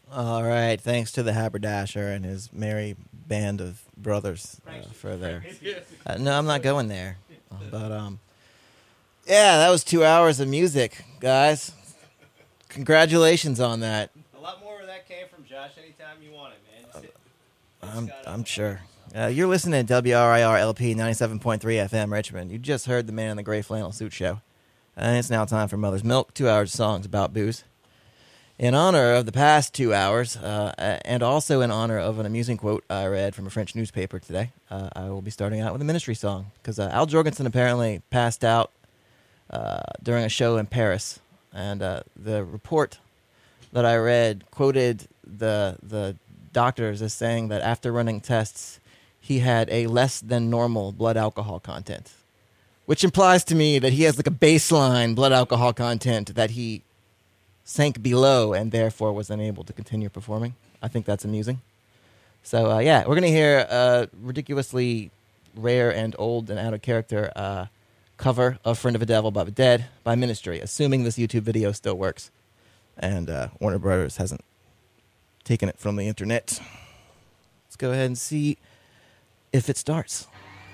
All right. Thanks to the haberdasher and his merry band of brothers for their. No, I'm not going there. But yeah, that was 2 hours of music, guys. Congratulations on that. A lot more of that came from Josh anytime you want it, man. I'm sure. You're listening to WRIR LP 97.3 FM Richmond. You just heard the man in the gray flannel suit show. And it's now time for Mother's Milk, 2 hours of songs about booze. In honor of the past 2 hours, and also in honor of an amusing quote I read from a French newspaper today, I will be starting out with a Ministry song. Because Al Jorgensen apparently passed out during a show in Paris. And the report that I read quoted the doctors as saying that after running tests, he had a less than normal blood alcohol content. Which implies to me that he has like a baseline blood alcohol content that he sank below and therefore was unable to continue performing. I think that's amusing. So, yeah, we're going to hear a ridiculously rare and old and out of character cover of Friend of a Devil by the Dead by Ministry, assuming this YouTube video still works. And Warner Brothers hasn't taken it from the internet. Let's go ahead and see if it starts.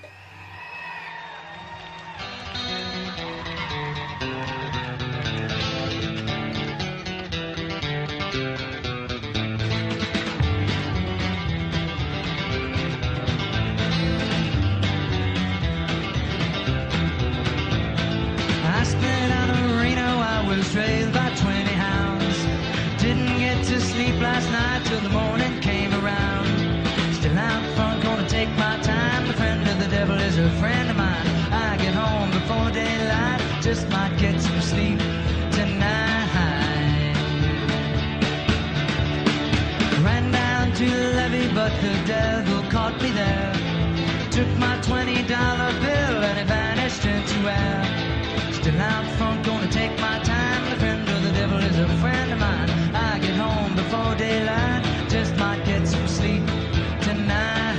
Trailed by 20 hounds. Didn't get to sleep last night till the morning came around. Still out front, gonna take my time. The friend of the devil is a friend of mine. I get home before daylight, just might get some sleep tonight. Ran down to the levee, but the devil caught me there. Took my $20 bill and it vanished into air. Still out front, gonna take my time. The friend of the devil is a friend of mine. I get home before daylight, just might get some sleep tonight.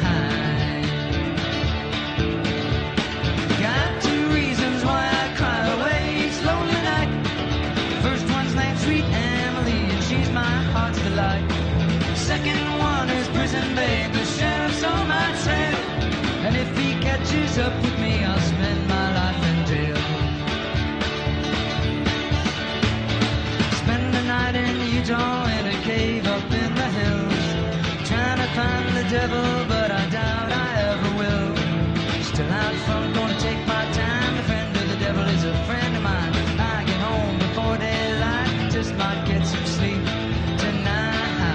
Got 2 reasons why I cry away each lonely night. First one's named Sweet Emily, and she's my heart's delight. Second one is Prison Babe, the sheriff's on my trail. And if he catches up with me, I'll spend my life in jail. Night in Utah in a cave up in the hills, trying to find the devil, but I doubt I ever will. Still out front, gonna take my time. The friend of the devil is a friend of mine. I get home before daylight, just might get some sleep tonight.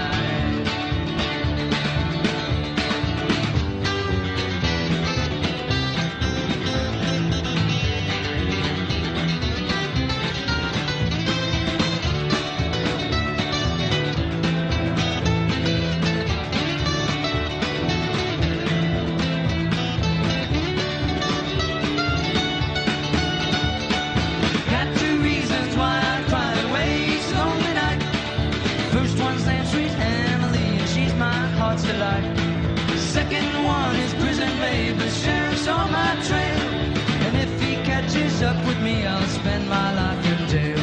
Second one is Prison Babe, the sheriff's on my trail. And if he catches up with me, I'll spend my life in jail.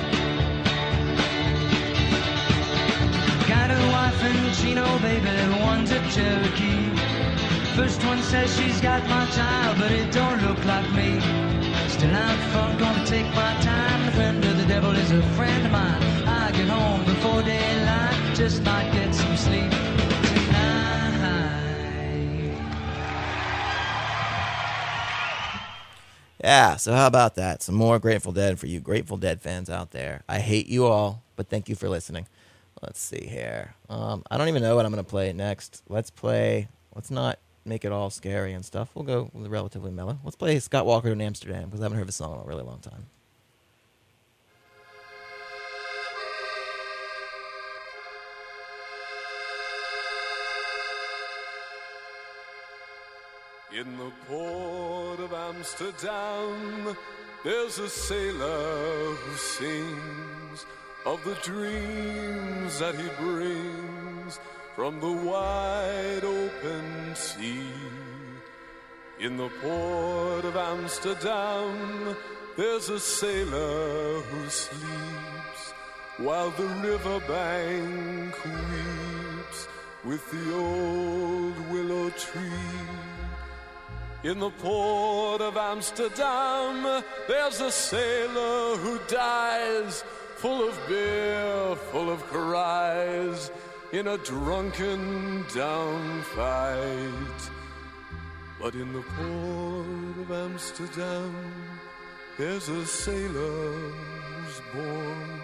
Got a wife in Chino, baby, one's a Cherokee. First one says she's got my child, but it don't look like me. Still out front, gonna take my time. The friend of the devil is a friend of mine. I get home before daylight, just might get some sleep tonight. Yeah, so how about that? Some more Grateful Dead for you Grateful Dead fans out there. I hate you all, but thank you for listening. Let's see here. I don't even know what I'm going to play next. Let's not make it all scary and stuff. We'll go with relatively mellow. Let's play Scott Walker in Amsterdam, because I haven't heard the song in a really long time. In the port of Amsterdam, there's a sailor who sings of the dreams that he brings from the wide open sea. In the port of Amsterdam, there's a sailor who sleeps while the riverbank weeps. with the old willow tree. In the port of Amsterdam, there's a sailor who dies, full of beer, full of cries, in a drunken down fight. But in the port of Amsterdam, there's a sailor who's born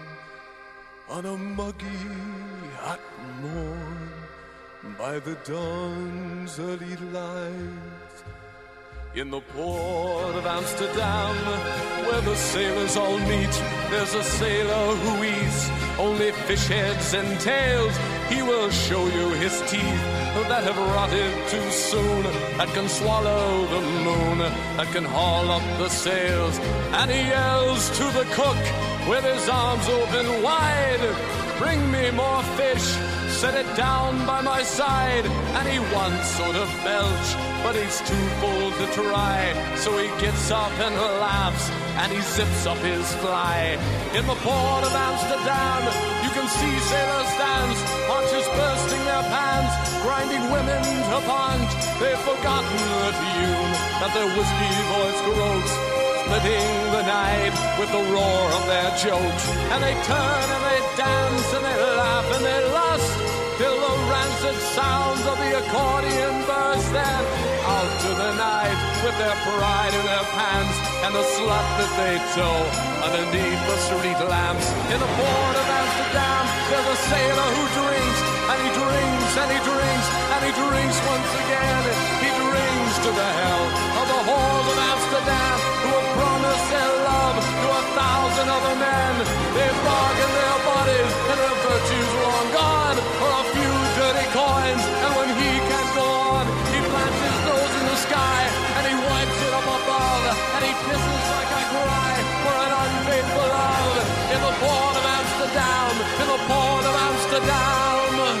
on a muggy, hot morn by the dawn's early light. In the port of Amsterdam, where the sailors all meet, there's a sailor who eats only fish heads and tails. He will show you his teeth that have rotted too soon, that can swallow the moon, that can haul up the sails. And he yells to the cook with his arms open wide, bring me more fish, set it down by my side. And he wants sort of belch, but he's too full to try. So he gets up and laughs, and he zips up his fly. In the port of Amsterdam, you can see sailors dance, archers bursting their pants, grinding women to pond. They've forgotten the tune that their whiskey voice croaks, splitting the night with the roar of their jokes. And they turn and they dance and they laugh and they lust, till the rancid sounds of the accordion burst. Then out to the night with their pride in their pants and the slut that they tow underneath the street lamps. In the port of Amsterdam, there's a sailor who drinks, and he drinks, and he drinks, and he drinks once again. He drinks to the hell of the whores of Amsterdam, who have promised their love to 1,000 other men. They've bargained their bodies and their virtues long gone for a few dirty coins. And when he can't go on, he plants his nose in the sky, and he wipes it up above, and he pisses like I cry for an unfaithful love. In the port of Amsterdam, in the port of Amsterdam.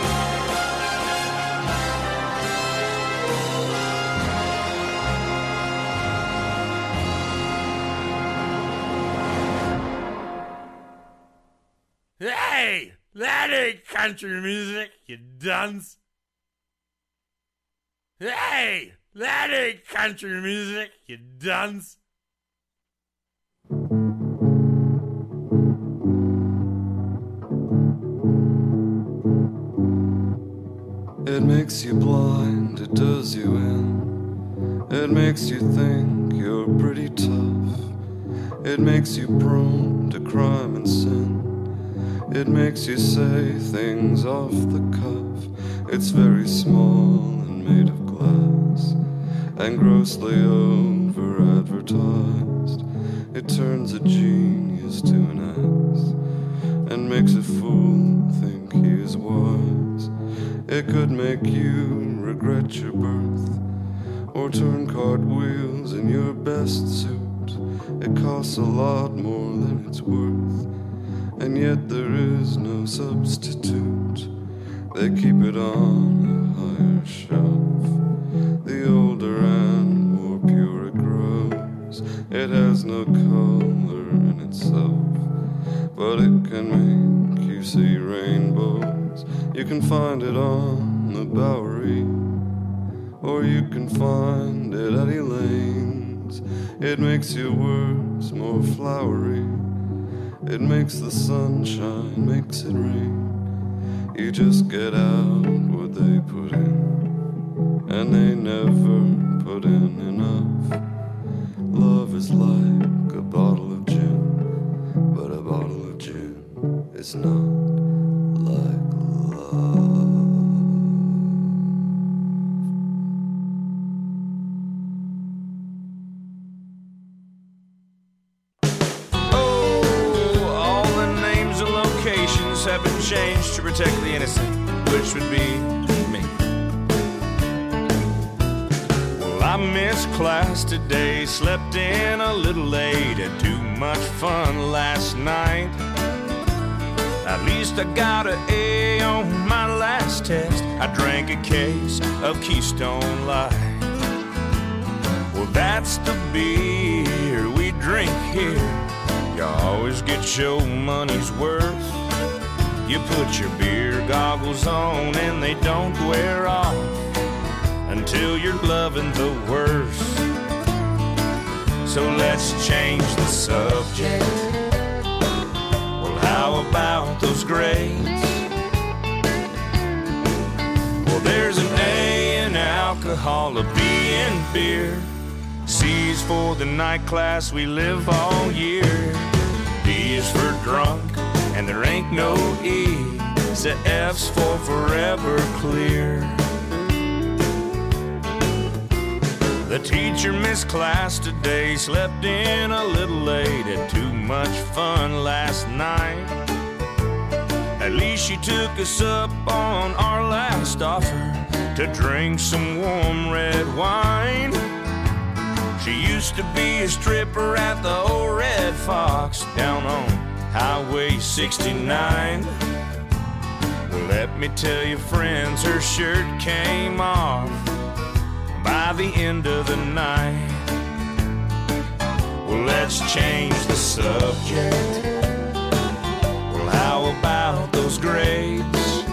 Hey, that ain't country music, you dunce. Hey, that ain't country music, you dunce. It makes you blind, it does you in. It makes you think you're pretty tough. It makes you prone to crime and sin. It makes you say things off the cuff. It's very small and made of glass, and grossly over-advertised. It turns a genius to an ass, and makes a fool think he is wise. It could make you regret your birth, or turn cartwheels in your best suit. It costs a lot more than it's worth, and yet there is no substitute. They keep it on a higher shelf. The older and more pure it grows, it has no color in itself, but it can make you see rainbows. You can find it on the Bowery, or you can find it at Elaine's. It makes your words more flowery. It makes the sun shine, makes it rain. You just get out what they put in, and they never put in enough. Love is like a bottle of gin, but a bottle of gin is not like love. Have been changed to protect the innocent, which would be me. Well, I missed class today, slept in a little late, had too much fun last night. At least I got an A on my last test. I drank a case of Keystone Light. Well, that's the beer we drink here. You always get your money's worth. You put your beer goggles on and they don't wear off until you're loving the worst. So let's change the subject. Well, how about those grades? Well, there's an A in alcohol, a B in beer. C's for the night class we live all year. D is for drunk, and there ain't no E. So F's for forever clear. The teacher missed class today, slept in a little late, had too much fun last night. At least she took us up on our last offer to drink some warm red wine. She used to be a stripper at the old Red Fox down on Highway 69. Well, let me tell you, friends, her shirt came off by the end of the night. Well, let's change the subject. Well, how about those grades?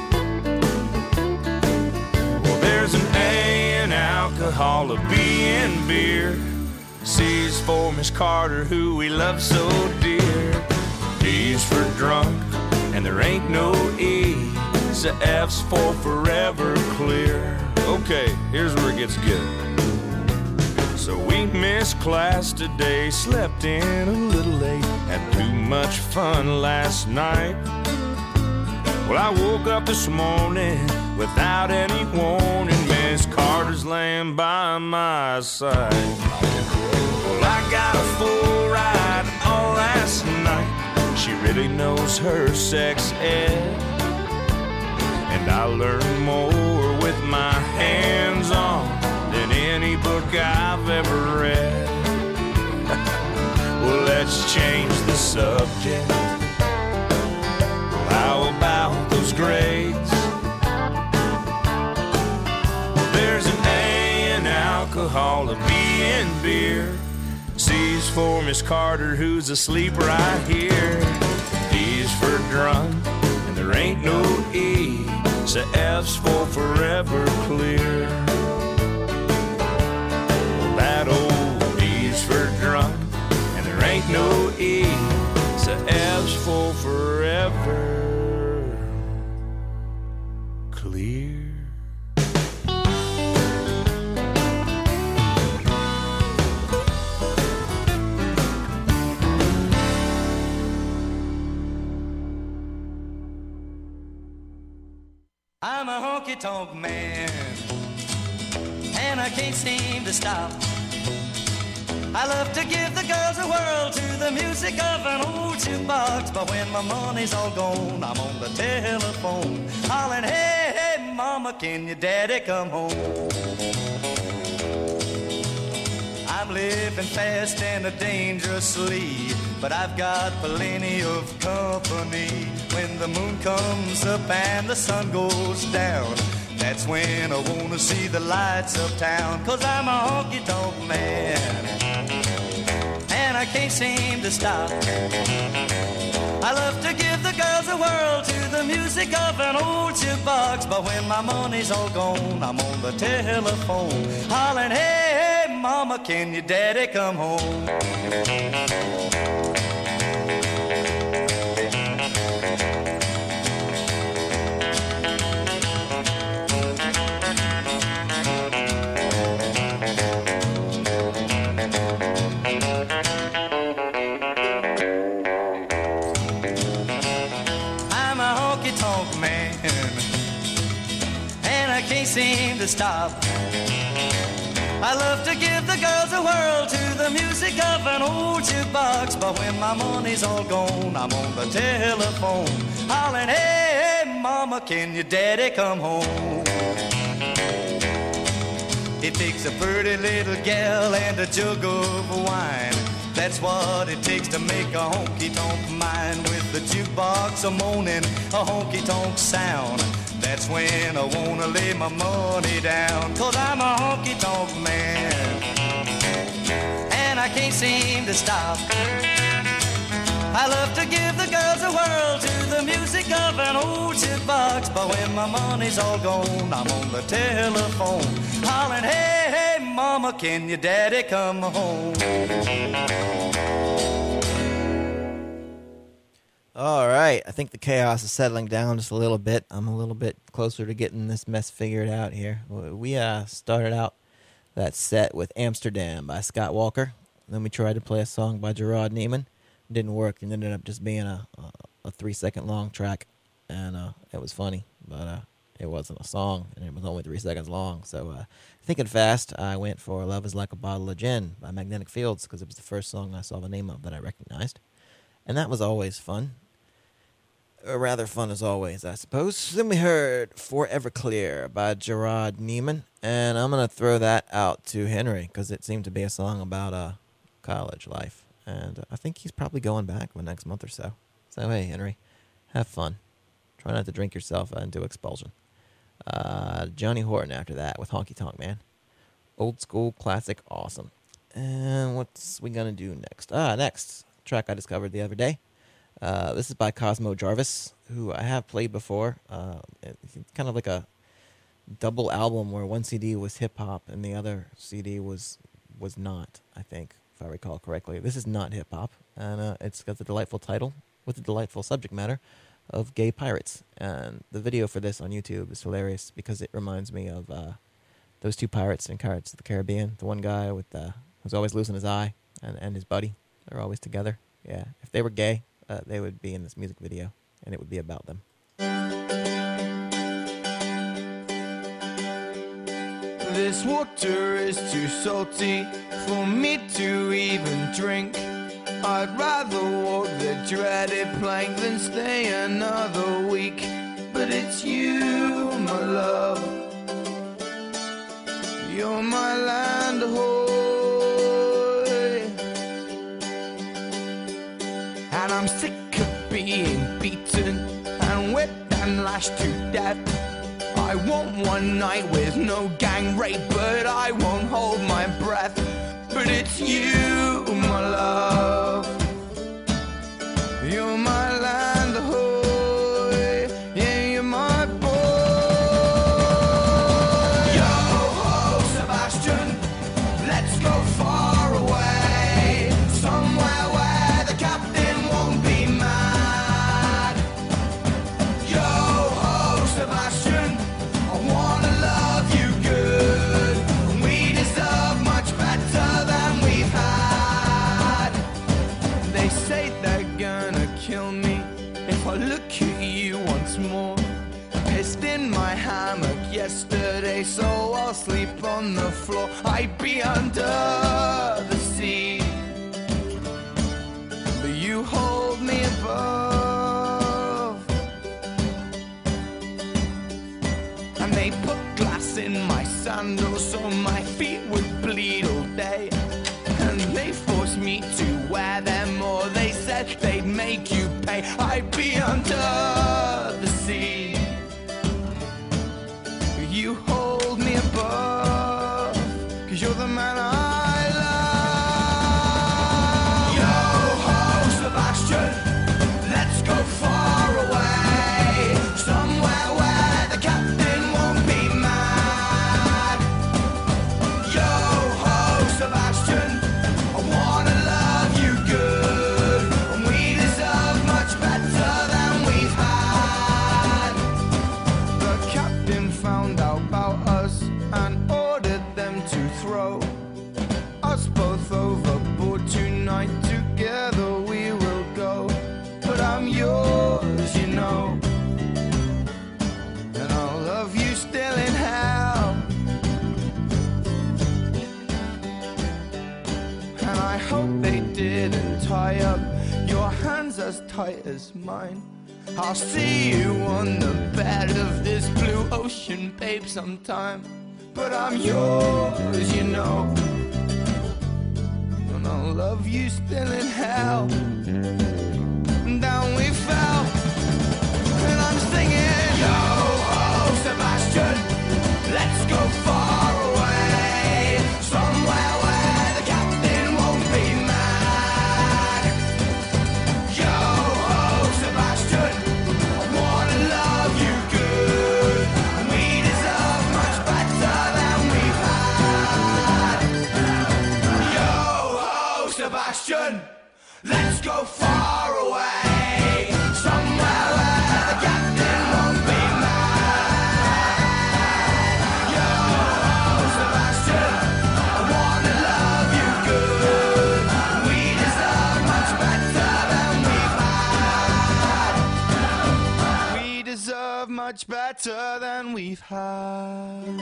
Well, there's an A in alcohol, a B in beer. C's for Miss Carter, who we love so dear. D's for drunk, and there ain't no E. So F's for forever clear. Okay, here's where it gets good. So we missed class today, slept in a little late, had too much fun last night. Well, I woke up this morning without any warning. Miss Carter's laying by my side. Well, I got a full ride all last night. She really knows her sex ed, and I learned more with my hands on than any book I've ever read. Well, let's change the subject. Well, how about those grades? Well, there's an A in alcohol, a B in beer. C's for Miss Carter, who's asleep right here. D's for drunk, and there ain't no E. So F's for forever clear. Well, that old D's for drunk, and there ain't no E. So F's for forever clear. I'm a honky-tonk man, and I can't seem to stop. I love to give the girls a whirl to the music of an old jukebox, but when my money's all gone, I'm on the telephone, hollering, hey, hey, mama, can your daddy come home? I'm living fast and dangerously, but I've got plenty of company. When the moon comes up and the sun goes down, that's when I wanna see the lights of town. 'Cause I'm a honky-tonk man, and I can't seem to stop. I love to give the girls a whirl to the music of an old jukebox, but when my money's all gone, I'm on the telephone, hollering, hey, hey, mama, can your daddy come home? Seem to stop. I love to give the girls a whirl to the music of an old jukebox, but when my money's all gone, I'm on the telephone, hollering, hey, hey, mama, can your daddy come home? It takes a pretty little gal and a jug of wine. That's what it takes to make a honky-tonk mind. With the jukebox a moaning, a honky-tonk sound, that's when I wanna lay my money down. 'Cause I'm a honky-tonk man, and I can't seem to stop. I love to give the girls a whirl to the music of an old jukebox, but when my money's all gone, I'm on the telephone, hollering, hey, hey, mama, can your daddy come home? All right, I think the chaos is settling down just a little bit. I'm a little bit closer to getting this mess figured out here. We started out that set with Amsterdam by Scott Walker. Then we tried to play a song by Gerard Neiman. It didn't work. It ended up just being a 3-second long track, and it was funny, but it wasn't a song, and it was only 3 seconds long. So thinking fast, I went for Love is Like a Bottle of Gin by Magnetic Fields because it was the first song I saw the name of that I recognized, and that was always fun. Rather fun as always, I suppose. Then we heard Forever Clear by Gerard Neiman, and I'm going to throw that out to Henry because it seemed to be a song about college life, and I think he's probably going back the next month or so. So, hey, Henry, have fun. Try not to drink yourself into expulsion. Johnny Horton after that with Honky Tonk Man. Old school, classic, awesome. And what's we going to do next? Next track I discovered the other day. This is by Cosmo Jarvis, who I have played before. It's kind of like a double album where one CD was hip-hop and the other CD was not, I think, if I recall correctly. This is not hip-hop, and it's got the delightful title with the delightful subject matter of gay pirates. And the video for this on YouTube is hilarious because it reminds me of those two pirates in Pirates of the Caribbean. The one guy with who's always losing his eye and his buddy. They're always together. Yeah, if they were gay, they would be in this music video, and it would be about them. This water is too salty for me to even drink. I'd rather walk the dreaded plank than stay another week. But it's you, my love. You're my land ahoy. And I'm sick of being beaten and whipped and lashed to death. I want one night with no gang rape, but I won't hold my breath. But it's you, my love. You're my land ahoy. Yeah, you're my boy. Yo ho, Sebastian, let's go far away, somewhere where the captain won't be mad. Yo ho, Sebastian, I wanna love you good. We deserve much better than we've had. They say they're gonna kill me if I look at you once more. Pissed in my hammock yesterday, so I'll sleep on the floor. I'd be under the sea, but you hold me above. And they put glass in my sandals so my feet would bleed all day. And they forced me to wear them, or they said they'd make you pay. I'd be under the sea, you hold me above, 'cause you're the man I love. Yo ho, Sebastian, let's go far away, somewhere where the captain won't be mad. Yo ho, Sebastian, I wanna love you good, and we deserve much better than we've had. The captain found out about us and ordered them to throw us both overboard tonight. Together we will go, but I'm yours, you know, and I'll love you still in hell. And I hope they didn't tie up your hands as tight as mine. I'll see you on the bed of this blue ocean, babe, sometime. But I'm yours, you know, and I'll love you still in hell. And down we fell, and I'm singing, yo ho, Sebastian, let's go far away, somewhere where the captain won't be mad. Yo go far away, somewhere where the captain won't be mad. Yo, Sebastian, I wanna love you good. We deserve much better than we've had. We deserve much better than we've had.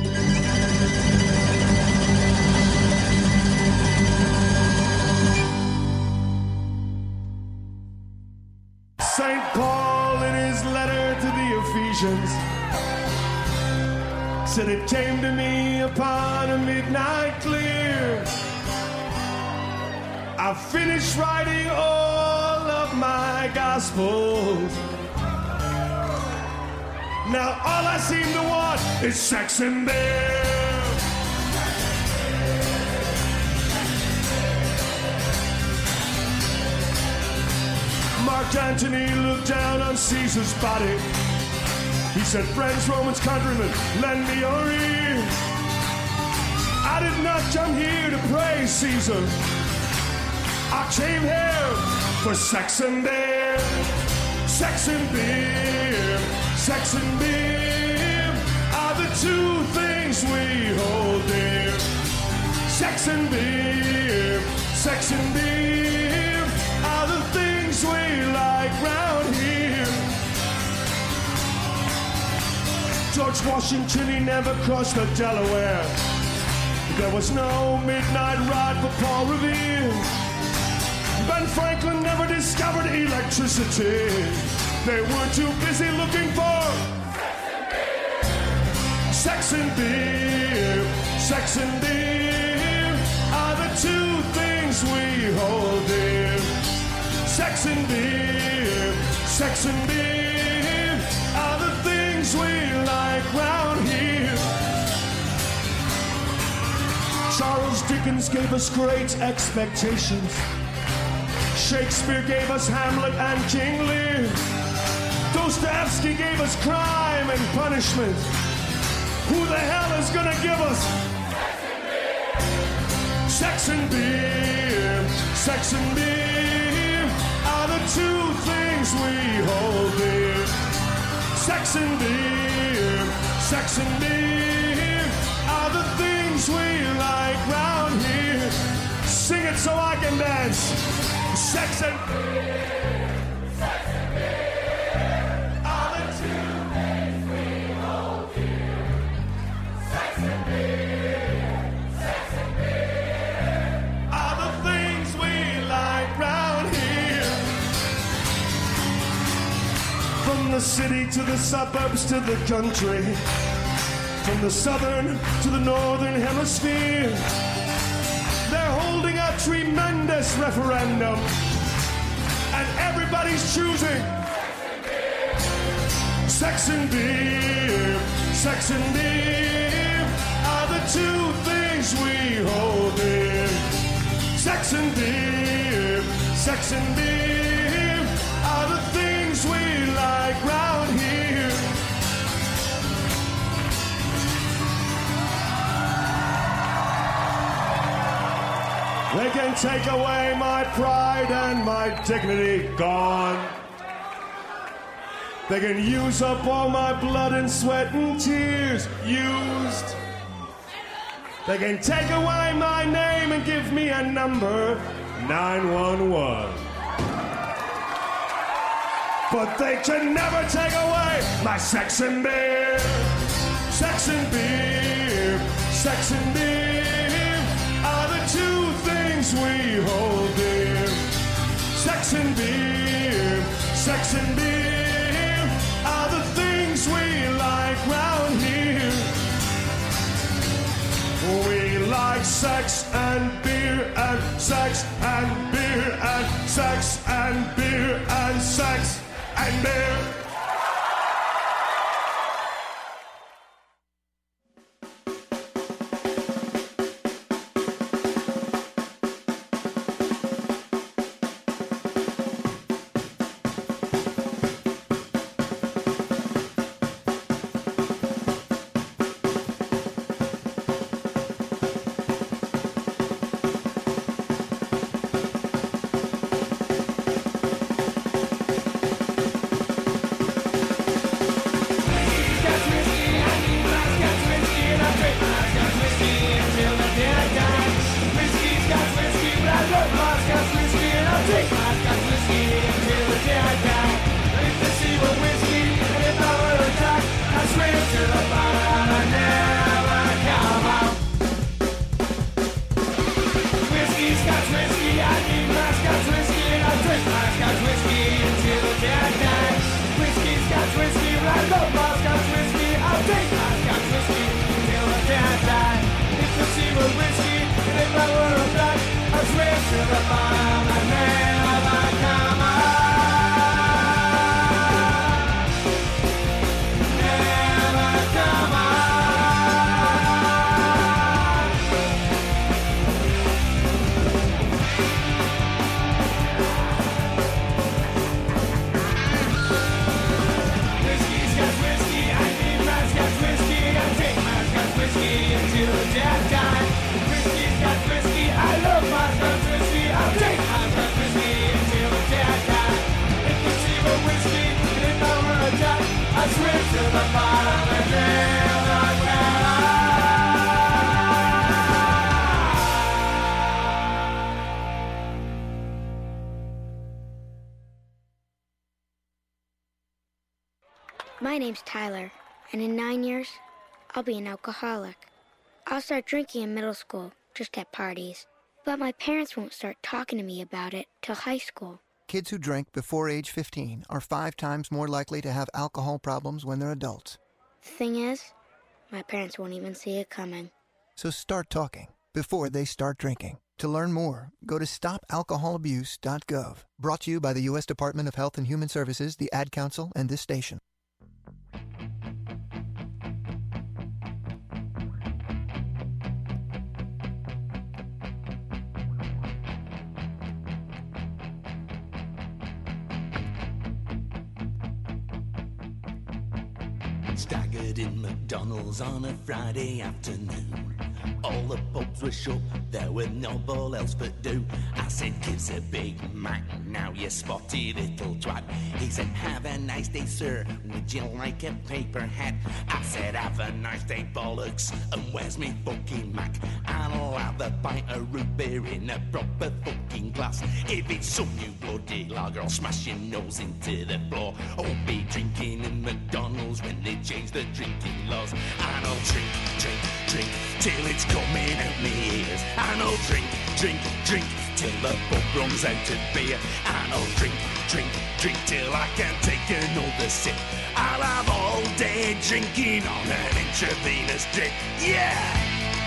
St. Paul in his letter to the Ephesians said it came to me upon a midnight clear. I finished writing all of my gospels. Now all I seem to want is sex and beer. Mark Antony looked down on Caesar's body. He said, friends, Romans, countrymen, lend me your ear. I did not come here to praise Caesar. I came here for sex and beer. Sex and beer. Sex and beer are the two things we hold dear. Sex and beer. Sex and beer are the things we like round here. George Washington, he never crossed the Delaware. There was no midnight ride for Paul Revere. Ben Franklin never discovered electricity. They were too busy looking for sex and beer. Sex and beer are the two things we hold dear. Sex and beer, sex and beer are the things we like round here. Charles Dickens gave us great expectations. Shakespeare gave us Hamlet and King Lear. Dostoevsky gave us crime and punishment. Who the hell is gonna give us sex and beer? Sex and beer are the two things we hold dear. Sex and beer, sex and beer are the things we like round here. Sing it so I can dance. Sex and beer, sex and beer are the two things we hold dear. Sex and beer are the things we like round here. From the city to the suburbs to the country, from the southern to the northern hemisphere, they're holding a tremendous referendum, and everybody's choosing sex and beer. Sex and beer are the two things we hold dear. Sex and beer, sex and beer are the things we like round here. They can take away my pride and my dignity, gone. They can use up all my blood and sweat and tears, used. They can take away my name and give me a number, 911. But they can never take away my sex and beer. Sex and beer, sex and beer are the two things we hold dear. Sex and beer, sex and beer are the things we like round here. We like sex and beer and sex and beer and sex and beer and sex and beer. swim to the bottom and never come up. Whiskey, Scotch whiskey, I need my Scotch whiskey, and I drink my Scotch whiskey until the day I die. Whiskey, Scotch whiskey, I love my Scotch whiskey, I'll drink my Scotch whiskey until the day I die. If the sea were whiskey, and if I were a blood, I'd swim to the bottom and never come up. Never come up. Whiskey, Scotch whiskey, I need my Scotch whiskey, I take my Scotch whiskey until the day I die. Whiskey, Scotch whiskey, I love my Scotch whiskey, I'll take my Scotch whiskey until the day I die. If the sea were whiskey, and if I were a duck, I'd swim to the bottom and never come up. My name's Tyler, and in 9 years, I'll be an alcoholic. I'll start drinking in middle school, just at parties. But my parents won't start talking to me about it till high school. Kids who drink before age 15 are 5 times more likely to have alcohol problems when they're adults. The thing is, my parents won't even see it coming. So start talking before they start drinking. To learn more, go to stopalcoholabuse.gov. Brought to you by the U.S. Department of Health and Human Services, the Ad Council, and this station. Staggered in McDonald's on a Friday afternoon. All the pubs were shut, there were no ball else but do. I said, gives a Big Mac, now you spotty little twat. He said, have a nice day, sir, would you like a paper hat? I said, have a nice day, bollocks, and where's me fucking Mac? I'll have a pint of root beer in a proper fucking glass. If it's some new bloody lager, I'll smash your nose into the floor. I'll be drinking in McDonald's when they change the drinking laws. And I'll drink, drink, drink, till it's coming out me ears. And I'll drink, drink, drink, till the pub runs out of beer. And I'll drink, drink, drink, till I can't take another sip. I'll have all day drinking on an intravenous drip, yeah!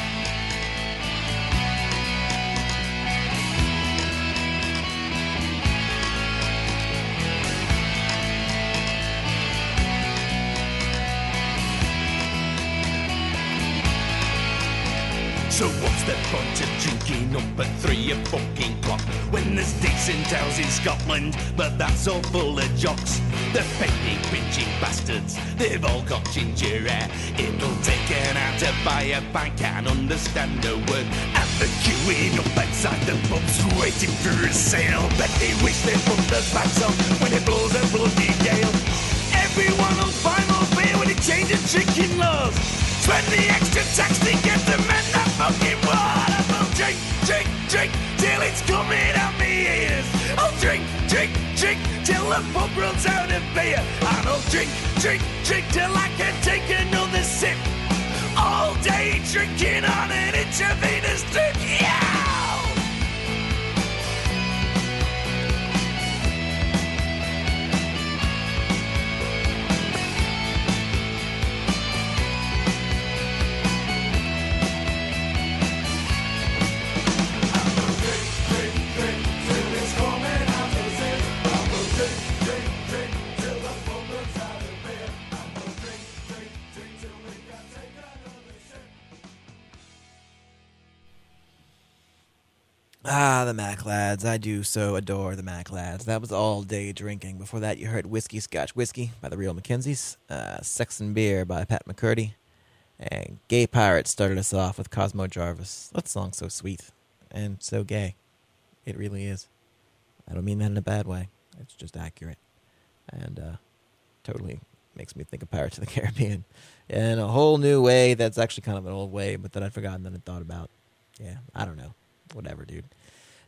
So what's the point of drinking up at 3 o'clock when there's decent towns in Scotland, but that's all full of jocks? The penny pinching bastards, they've all got ginger hair. It'll take an hour to buy a pint, can't understand a word. And the queuing up outside the pubs waiting for a sale. Bet they wish they put the bags on when it blows a bloody gale. Everyone will buy more beer when they change the drinking laws. Spend the extra tax to get the men that fucking water. I'll drink, drink, drink, till it's coming out me ears. I'll drink, drink, drink, till the pub runs out of beer. And I'll drink, drink, drink, till I can take another sip. All day drinking on an intravenous drip, yeah! Ah, the Mac Lads. I do so adore the Mac Lads. That was all day drinking. Before that, you heard Whiskey, Scotch Whiskey by the Real Mackenzies, Sex and Beer by Pat McCurdy, and Gay Pirates started us off with Cosmo Jarvis. That song's so sweet and so gay. It really is. I don't mean that in a bad way. It's just accurate. And totally makes me think of Pirates of the Caribbean in a whole new way that's actually kind of an old way, but that I'd forgotten that I thought about. Yeah, I don't know. Whatever, dude.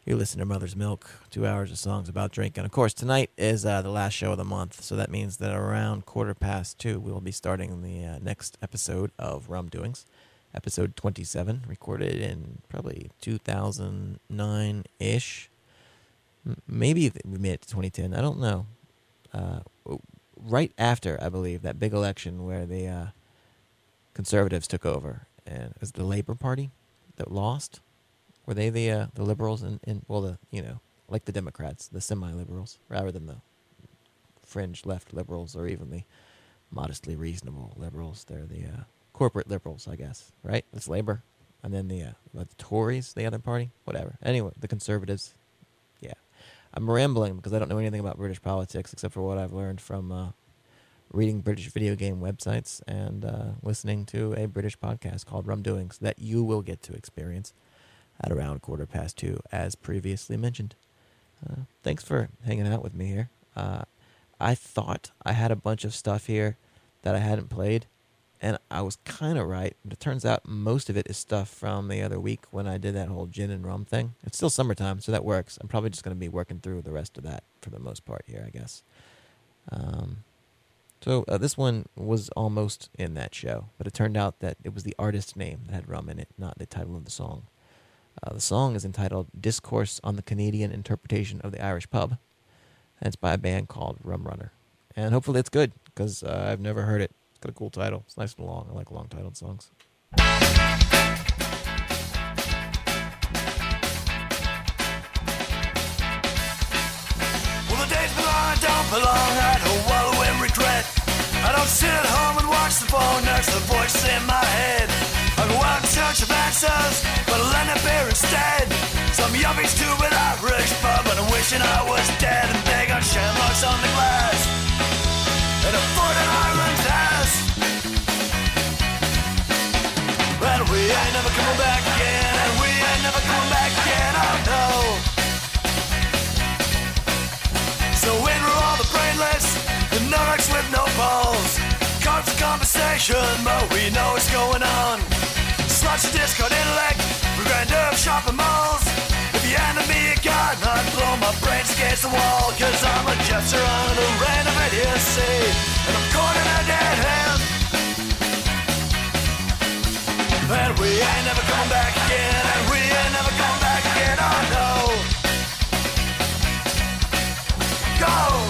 You listen to Mother's Milk, 2 hours of songs about drinking. Of course, tonight is the last show of the month, so that means that around 2:15 we will be starting the next episode of Rum Doings, episode 27, recorded in probably 2009-ish. Maybe we made it to 2010. I don't know. Right after, I believe, that big election where the Conservatives took over, and it was the Labor Party that lost. Were they the liberals like the Democrats, the semi-liberals, rather than the fringe left liberals or even the modestly reasonable liberals? They're the corporate liberals, I guess, right? That's Labor. And then the Tories, the other party, whatever. Anyway, the Conservatives, yeah. I'm rambling because I don't know anything about British politics except for what I've learned from reading British video game websites and listening to a British podcast called Rum Doings that you will get to experience at around 2:15, as previously mentioned. Thanks for hanging out with me here. I thought I had a bunch of stuff here that I hadn't played, and I was kind of right. But it turns out most of it is stuff from the other week when I did that whole gin and rum thing. It's still summertime, so that works. I'm probably just going to be working through the rest of that for the most part here, I guess. So this one was almost in that show, but it turned out that it was the artist's name that had rum in it, not the title of the song. The song is entitled Discourse on the Canadian Interpretation of the Irish Pub, and it's by a band called Rum Runner. And hopefully it's good, because I've never heard it. It's got a cool title. It's nice and long. I like long-titled songs. Well, the days belong, I don't belong, I don't wallow in regret. I don't sit at home and watch the phone next to the voices in my head. I go out in search of answers, but I'll end up here instead. Some yuppie stupid Irish pub, and I'm wishing I was dead. And they got shamrocks on the glass, and a foot in Ireland's ass. And we ain't never coming back again, and we ain't never coming back again, oh no. So in we're all the brainless, the narcs with no balls. Constant conversation, but we know what's going on. Sluts of discard intellect, we grind up shopping malls. If you handed me a gun, I'd blow my brains against the wall. Cause I'm a jester under the rain of idiocy, and I'm caught in a dead hand. And we ain't never coming back again, and we ain't never coming back again, oh no. Go!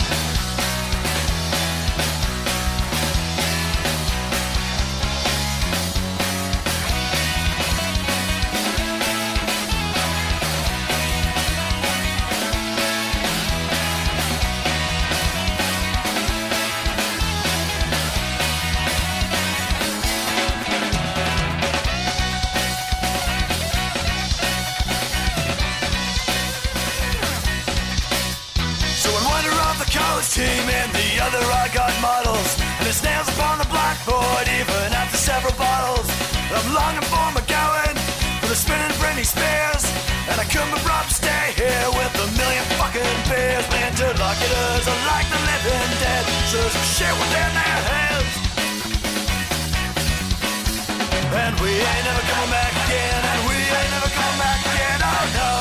Team and the other I got models, and it's nails upon the blackboard even after several bottles. I'm longing for McGowan, for the spinning Britney Spears, and I couldn't be brought to stay here with a million fucking beers. Man, interlocutors are like the living dead, so there's some shit within their heads. And we ain't never coming back again, and we ain't never coming back again, oh no.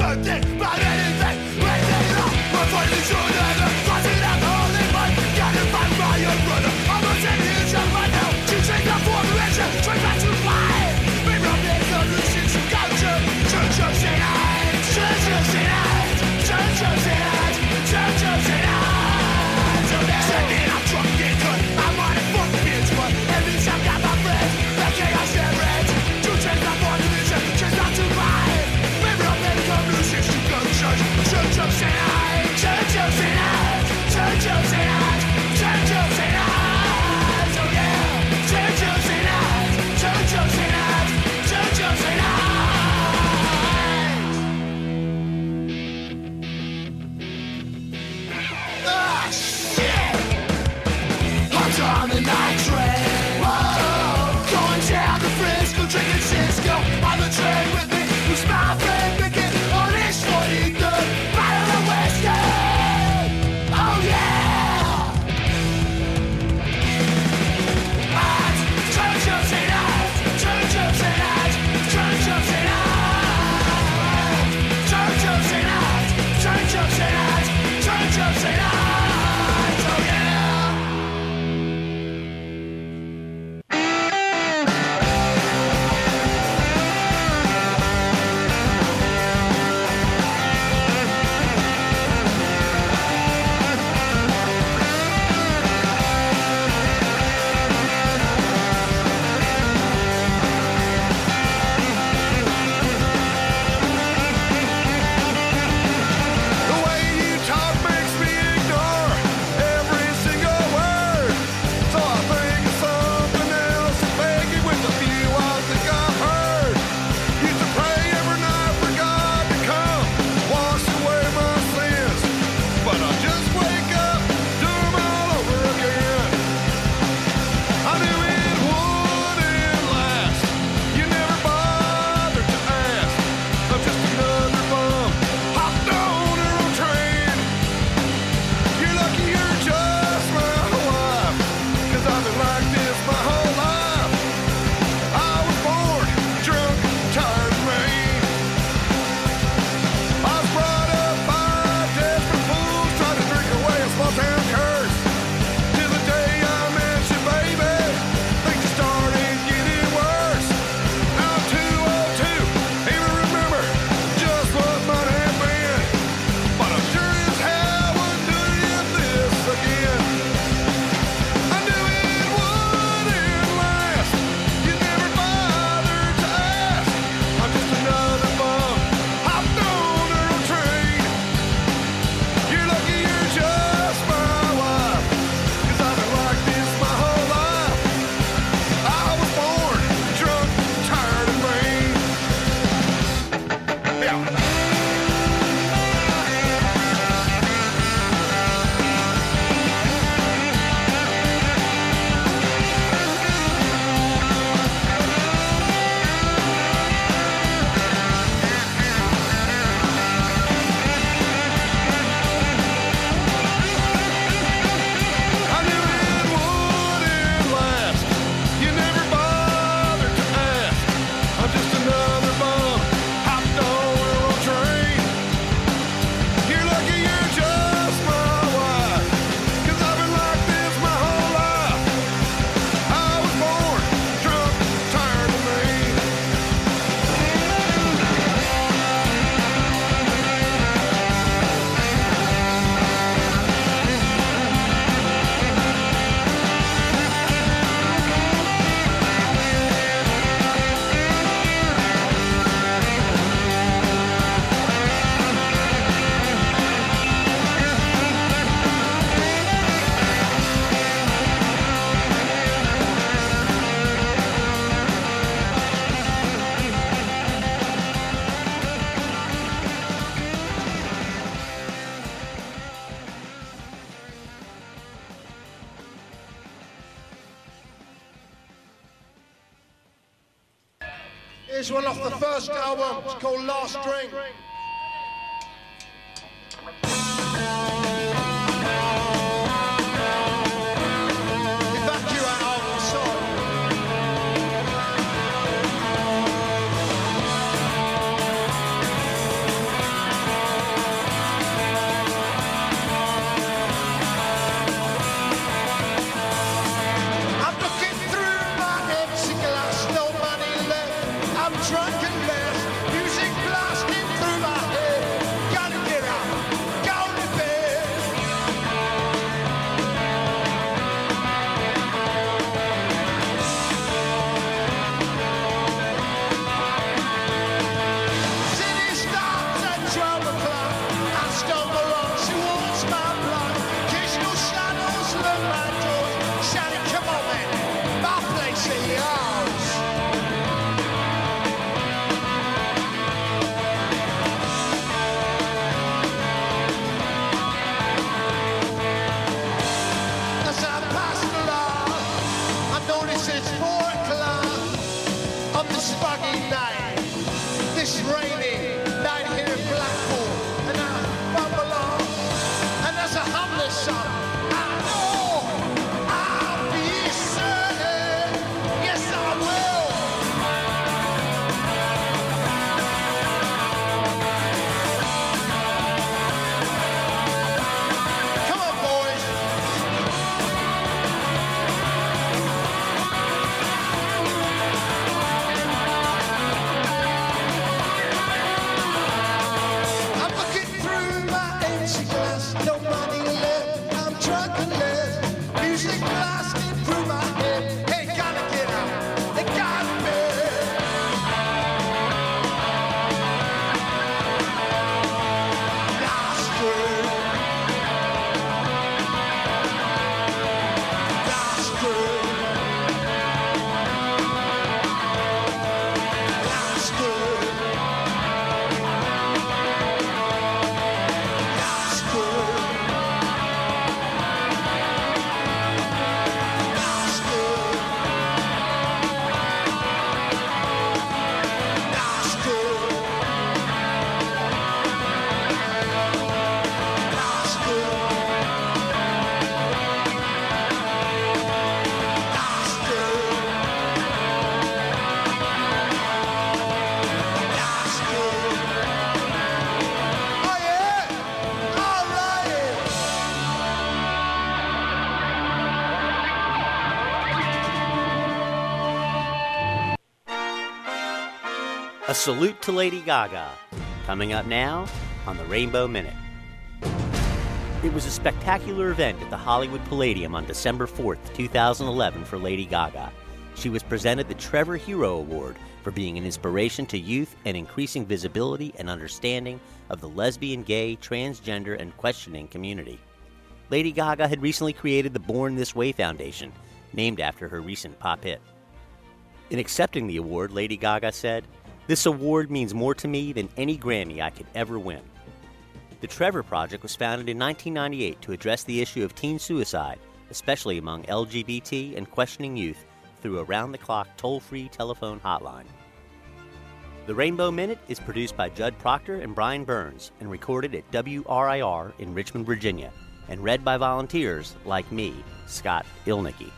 Here's one off the first album, it's called Last Drink. Evacuate out inside. A salute to Lady Gaga, coming up now on the Rainbow Minute. It was a spectacular event at the Hollywood Palladium on December 4th, 2011 for Lady Gaga. She was presented the Trevor Hero Award for being an inspiration to youth and increasing visibility and understanding of the lesbian, gay, transgender, and questioning community. Lady Gaga had recently created the Born This Way Foundation, named after her recent pop hit. In accepting the award, Lady Gaga said, "This award means more to me than any Grammy I could ever win." The Trevor Project was founded in 1998 to address the issue of teen suicide, especially among LGBT and questioning youth, through a round-the-clock toll-free telephone hotline. The Rainbow Minute is produced by Judd Proctor and Brian Burns and recorded at WRIR in Richmond, Virginia, and read by volunteers like me, Scott Ilnicki.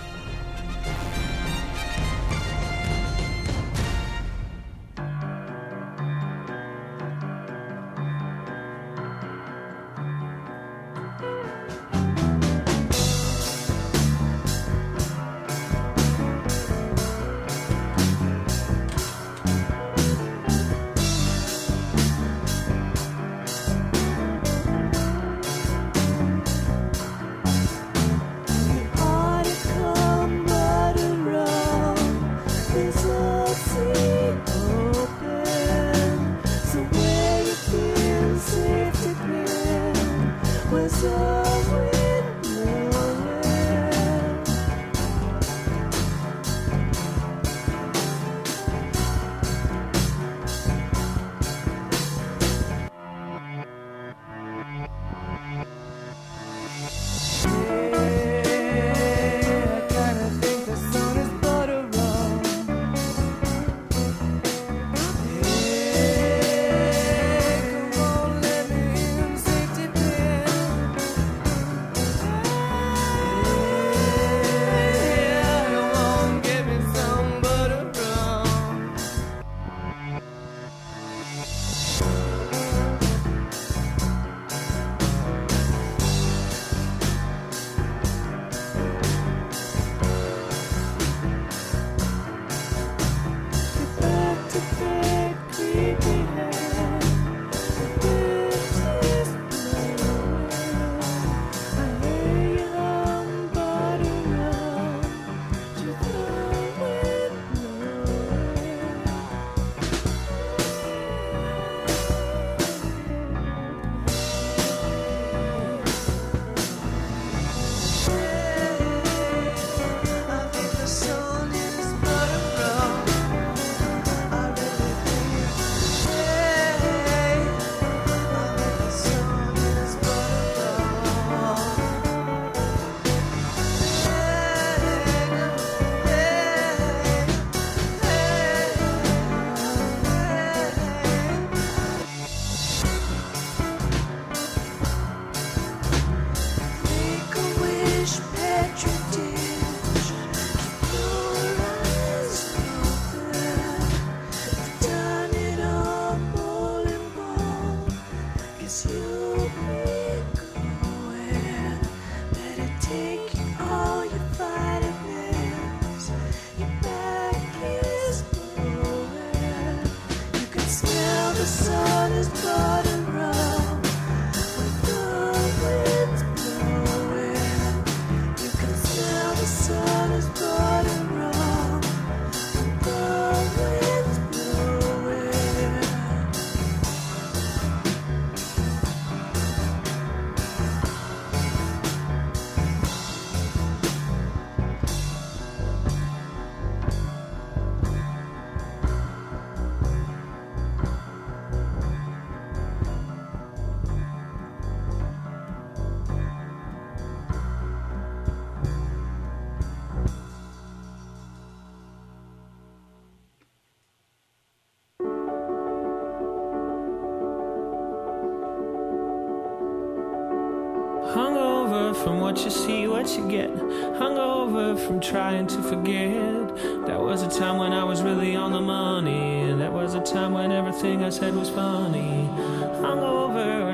Hungover from what you see, what you get. Hungover from trying to forget. That was a time when I was really on the money. That was a time when everything I said was funny. Hungover and working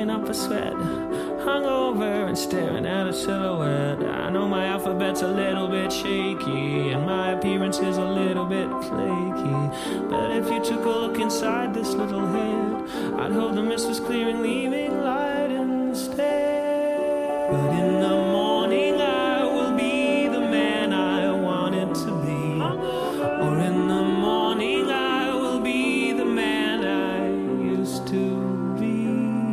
kicking up a sweat, hungover and staring at a silhouette. I know my alphabet's a little bit shaky and my appearance is a little bit flaky, but if you took a look inside this little head, I'd hope the mist was clearing, leaving light instead. But in the morning I will be the man I wanted to be, or in the morning I will be the man I used to be.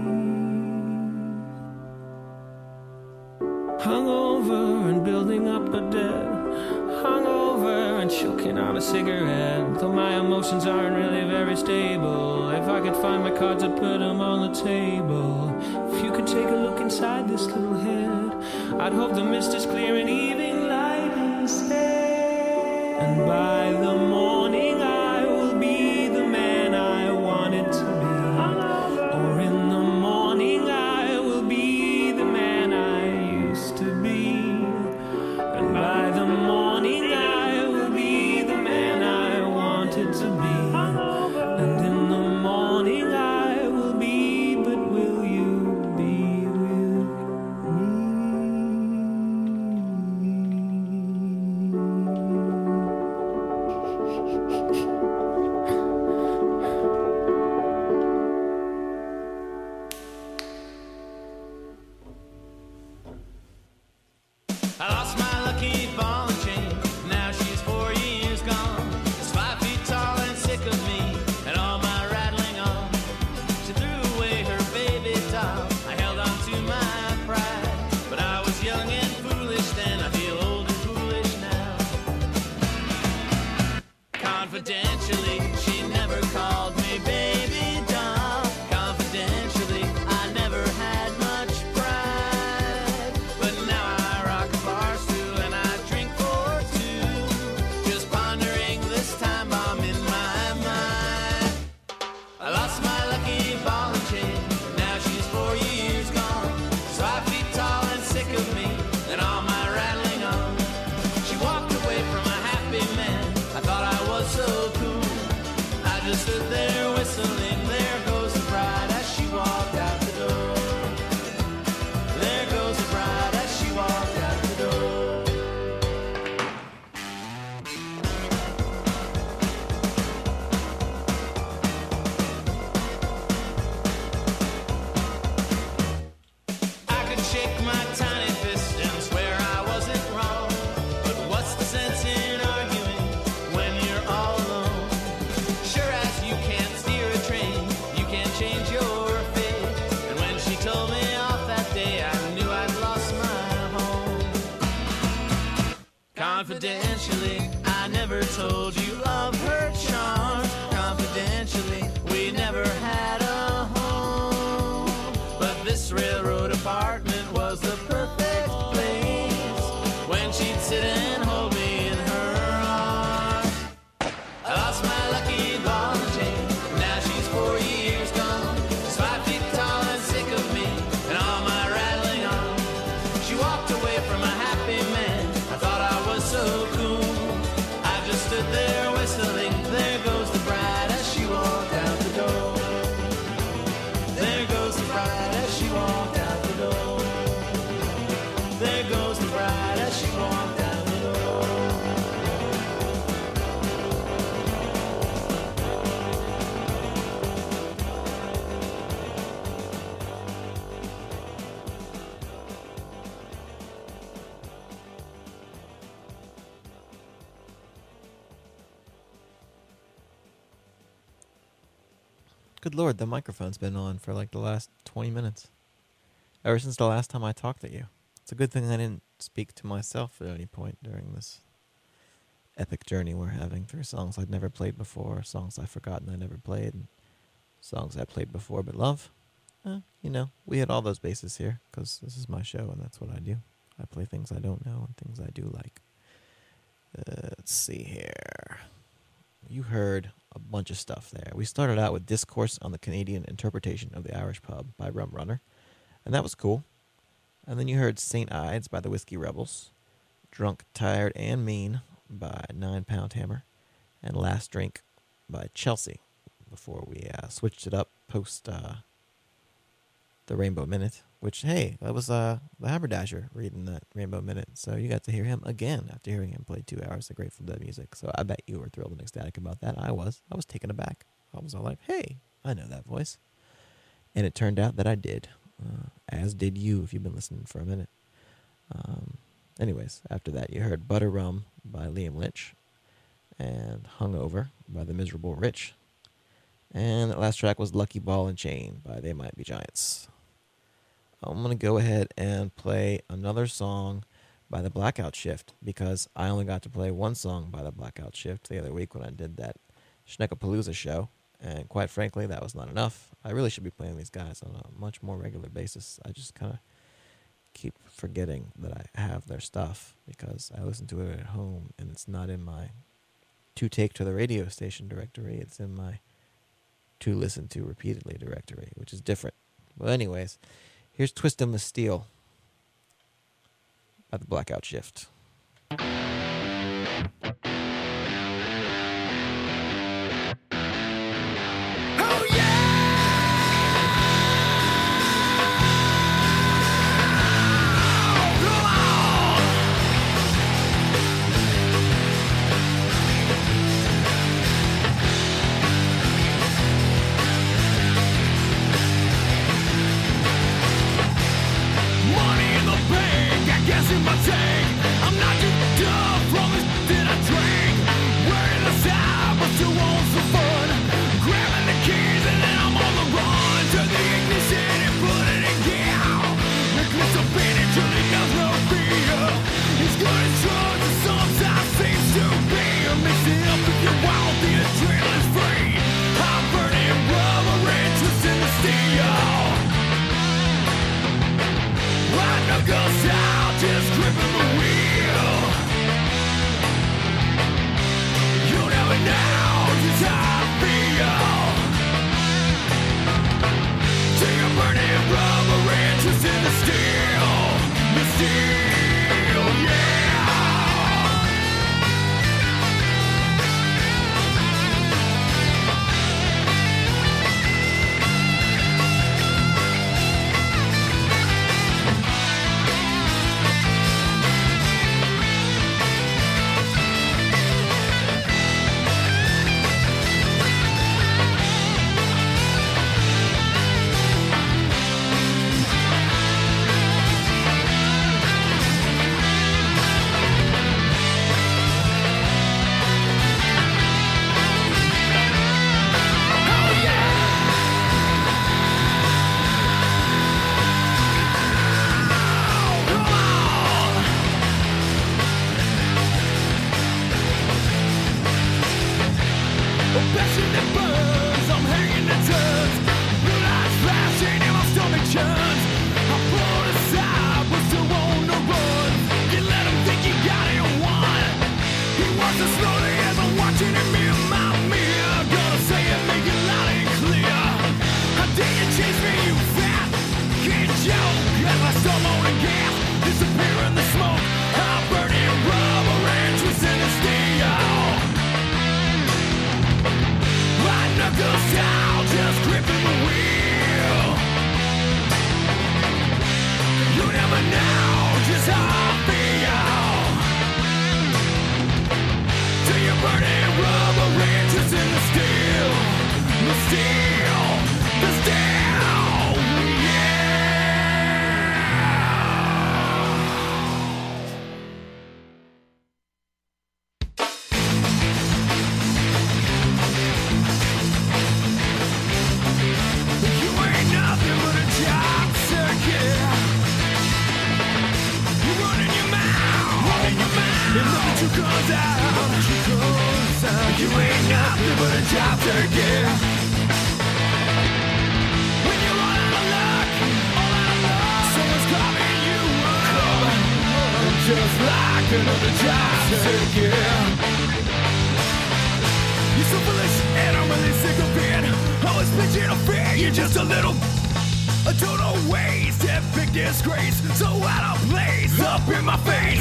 Hungover and building up a debt, hungover and choking on a cigarette. Though my emotions aren't really very stable, if I could find my cards I'd put them on the table. If you could take a look inside this little head, I'd hope the mist is clearing, leaving light instead. And by the morning I will be the man I wanted to be, or in the morning I will be the man I used to be. And by the morning I will be the man I wanted to be, and in the morning I will be, but will you be with I lost my lucky ball and chain. Now she's 4 years gone. She's 5 feet tall and sick of me and all my rattling on. She threw away her baby doll. I held on to my pride, but I was young and foolish then. I feel old and foolish now. Confidentially, she never called me baby doll. Confidentially, I never had much pride, but now I rock a bar stool and I drink for two, just pondering this time bomb in my mind. I lost my lucky ball and chain. Now she's 4 years gone. She's 5 feet tall and sick of me and all my rattling on. She walked away from a happy man. I thought I was so cool. I just stood there whistling. There goes the bride as she walked out the door. There goes the bride as she walked out the door. I could shake my tiny fist and swear I wasn't wrong, but what's the sense in arguing when you're all alone? Sure as you can't steer a train, you can't change your fate. And when she told me off that day, I knew I'd lost my home. Confidentially, I never told you of her charms. Confidentially, we never had a home, but this railroad apartment was the perfect place when she'd sit and hold me in her arms. I lost my lucky ball and chain. Now she's 4 years gone. She's 5 feet tall and sick of me and all my rattling on. She walked away from a happy man. I thought I was so cool. I just stood there whistling. There goes the bride as she walked out the door. There goes the bride as she walked out the door. There goes the bride as she walked out the door. Good Lord, the microphone's been on for like the last 20 minutes. Ever since the last time I talked to you. It's a good thing I didn't speak to myself at any point during this epic journey we're having through songs I'd never played before, songs I've forgotten I never played, and songs I played before but love. You know, we hit all those bases here, because this is my show and that's what I do. I play things I don't know and things I do like. Let's see here. You heard a bunch of stuff there. We started out with Discourse on the Canadian Interpretation of the Irish Pub by Rum Runner, and that was cool. And then you heard St. Ides by the Whiskey Rebels, Drunk, Tired, and Mean by 9 Pound Hammer, and Last Drink by Chelsea, before we switched it up post the Rainbow Minute, which, hey, that was the Haberdasher reading that Rainbow Minute. So you got to hear him again after hearing him play 2 hours of Grateful Dead music. So I bet you were thrilled and ecstatic about that. I was taken aback. I was all like, hey, I know that voice. And it turned out that I did, as did you if you've been listening for a minute. Anyways, after that, you heard Butter Rum by Liam Lynch and Hungover by The Miserable Rich. And that last track was Lucky Ball and Chain by They Might Be Giants. I'm going to go ahead and play another song by the Blackout Shift because I only got to play one song by the Blackout Shift the other week when I did that Schneckapalooza show. And quite frankly, that was not enough. I really should be playing these guys on a much more regular basis. I just kind of keep forgetting that I have their stuff because I listen to it at home and it's not in my to take to the radio station directory. It's in my to listen to repeatedly directory, which is different. Well, anyways, here's Twist 'em the Steel by the Blackout Shift.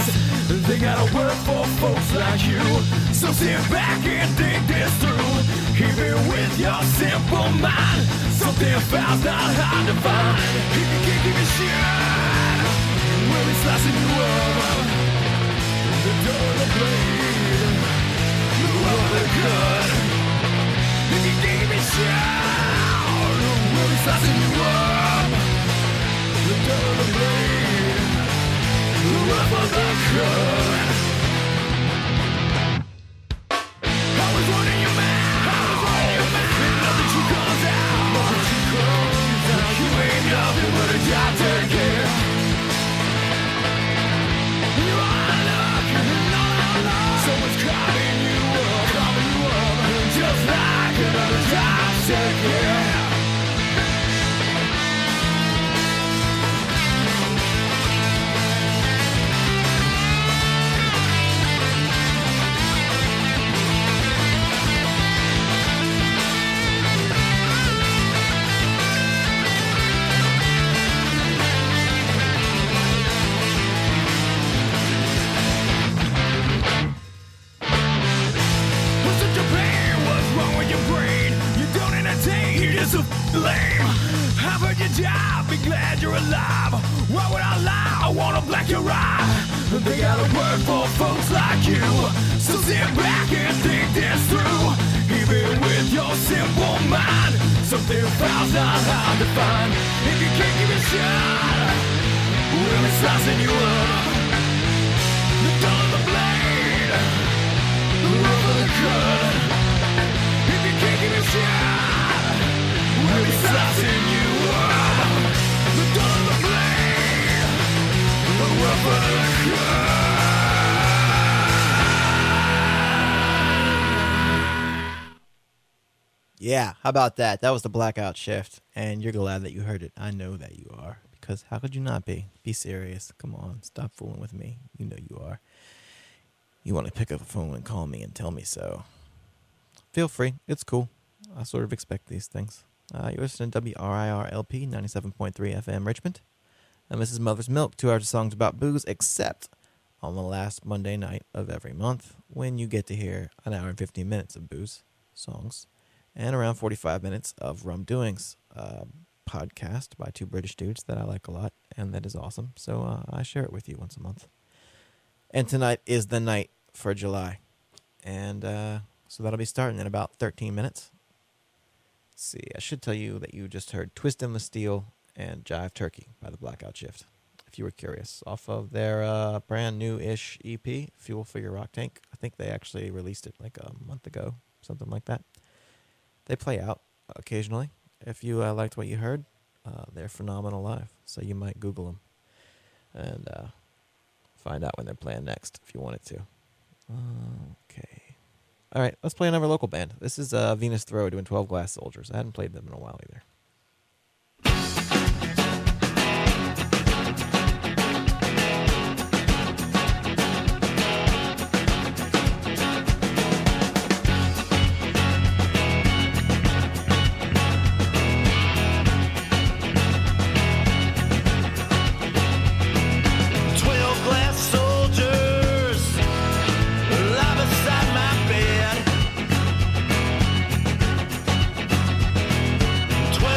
They gotta work for folks like you. So sit back and think this through. Even with your simple mind, something foul's not hard to find. If you can't give a shit, we'll be slicing you up. The door of the blade, the rub of the cut. If you can't give a shit, we'll be slicing you up. The door of the blade, the rub of the cut. I was running your mouth. You ain't nothing but a job to care. You are looking, someone's carving you up, just like another job to care. Lame. How about your job? Be glad you're alive. Why would I lie? I wanna black your eye. They gotta work for folks like you. So sit back and think this through. Even with your simple mind, something foul's not hard to find. If you can't give it a shot, we'll be slicing you up. The dull of the blade, the rough of the cut. If you can't give it a shot, we'll be slicing you up. The dull of the blade, the rough of the cut. Yeah, how about that? That was the Blackout Shift, and you're glad that you heard it. I know that you are, because how could you not be? Be serious. Come on, stop fooling with me. You know you are. You want to pick up the phone and call me and tell me so. Feel free. It's cool. I sort of expect these things. You're listening to WRIR-LP 97.3 FM Richmond. And this is Mother's Milk, 2 hours of songs about booze, except on the last Monday night of every month, when you get to hear an hour and 15 minutes of booze songs and around 45 minutes of Rum Doings, podcast by two British dudes that I like a lot, and that is awesome. So I share it with you once a month. And tonight is the night for July. And so that'll be starting in about 13 minutes. Let's see, I should tell you that you just heard Twist in the Steel and Jive Turkey by the Blackout Shift, if you were curious, off of their brand new-ish EP, Fuel for Your Rock Tank. I think they actually released it like a month ago, something like that. They play out occasionally. If you liked what you heard, they're phenomenal live, so you might Google them and find out when they're playing next if you wanted to. Okay. All right, let's play another local band. This is Venus Throw doing 12 Glass Soldiers. I hadn't played them in a while either. 12